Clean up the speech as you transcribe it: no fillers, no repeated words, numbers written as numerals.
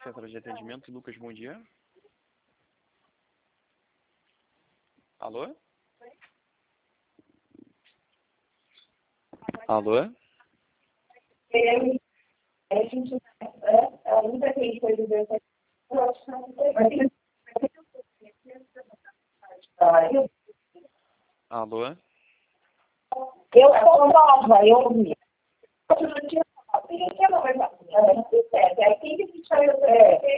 Centro de atendimento, Lucas, bom dia. Alô? Alô? A gente ainda tem coisas dessa. Alô? Eu sou nova, eu ouvi. Eu não tinha falado. Quem que não vai fazer? Aí quem que a gente vai